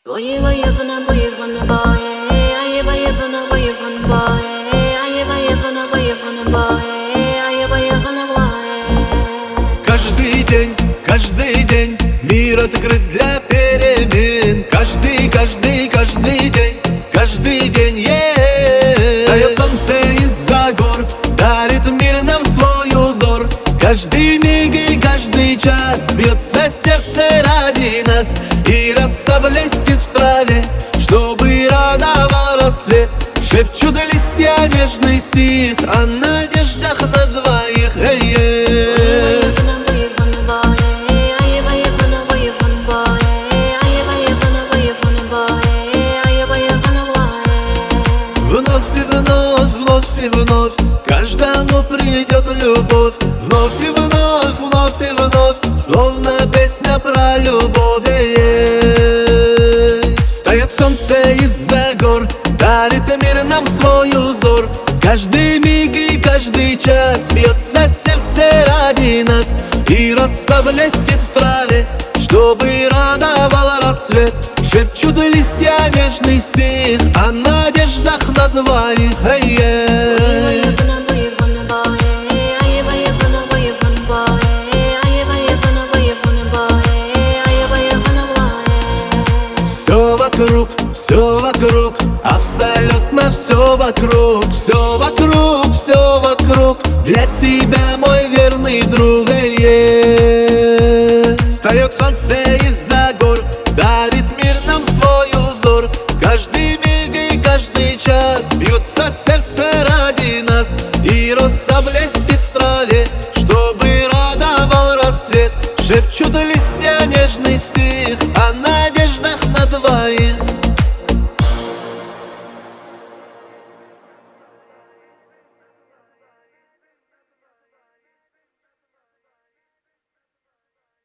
Каждый день мир открыт для перемен. Каждый день, встает солнце из-за гор, дарит мир нам свой узор. Каждый миг и каждый час бьется сердце ради нас, и роса блестит в траве, чтобы радовал рассвет. Шепчут листья нежный стих о надеждах на двоих. Вновь и вновь каждому придет любовь. Вновь и вновь, словно песня про любовь. Встает солнце из-за гор, дарит мир нам свой узор. Каждый миг и каждый час бьется сердце ради нас, и роса блестит в траве, чтобы радовал рассвет. Шепчут листья нежный стих о надеждах на двоих. Все вокруг, абсолютно все вокруг.